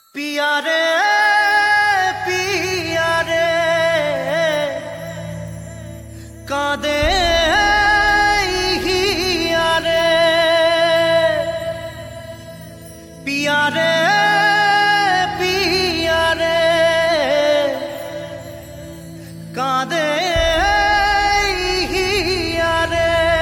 पिया रे पिया रे कादे हिया रे पिया रे पिया रे कादे हिया रे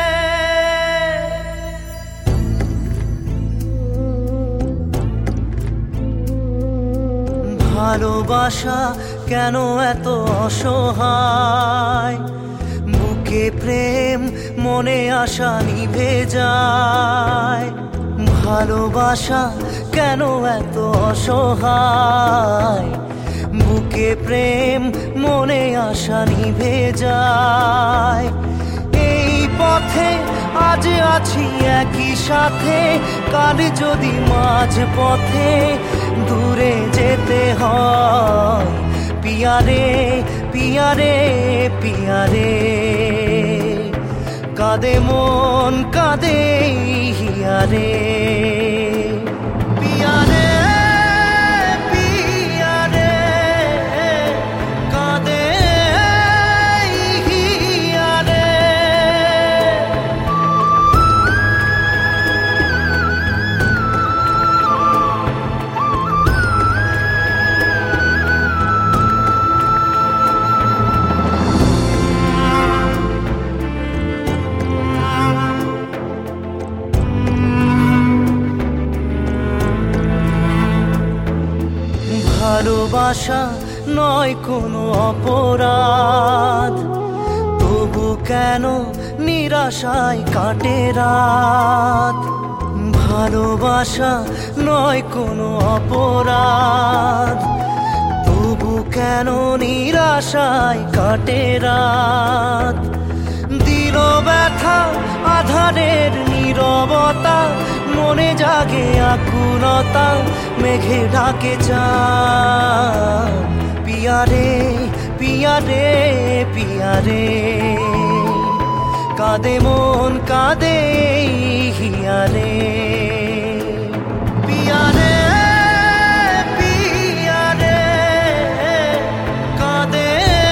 ভালোবাসা কেন এত অসহায় বুকে প্রেম মনে আশা নিভে যায় ভালোবাসা কেন এত অসহায় বুকে প্রেম মনে আশা নিভে যায় এই পথে আজ আছি একই সাথে কাল যদি মাঝ পথে দূরে যেতে হয় পিয়া রে পিয়া রে পিয়া রে কাঁদে মন কাঁদে হিয়া রে পিয়া রে পিয়া রে কাঁদে হিয়া রে ভালোবাসা নয় কোনো অপরাধ তবু কেন নিরাশায় কাটে রাত ভালোবাসা নয় কোনো অপরাধ তবু কেন নিরাশায় কাটে রাত দিল ব্যথা আধারের নীরবতা মনে জাগে আকুলতা মেঘে ঢাকে চাঁদ পিয়া রে পিয়া রে পিয়া রে কাঁদে মন কাঁদে হিয়া রে পিয়া রে পিয়া রে কাঁদে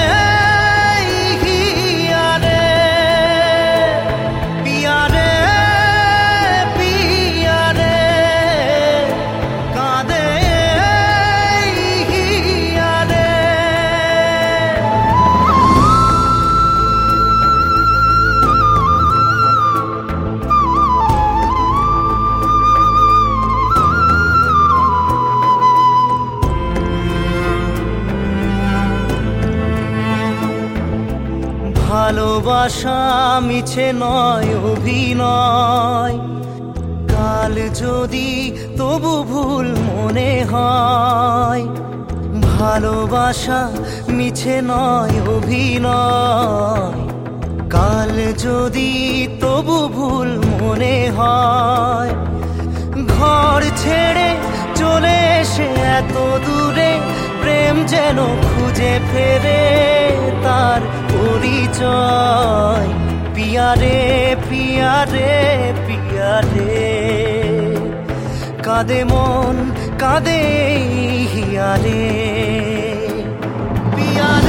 হিয়া রে পিয়া রে পিয়া রে কাঁদে হিয়া রে ভালোবাসা মিছে নয় অভিনয় কাল যদি তবু ভুল মনে হয় ভালোবাসা মিছে নয় অভিনয় কাল যদি তবু ভুল মনে হয় ঘর ছেড়ে চলে এসে এত দূরে প্রেম যেন খুঁজে ফেরে তার পরিচয় পিয়া রে পিয়া রে পিয়া রে কাঁদে মন কাঁদে হিয়া রে পিয়া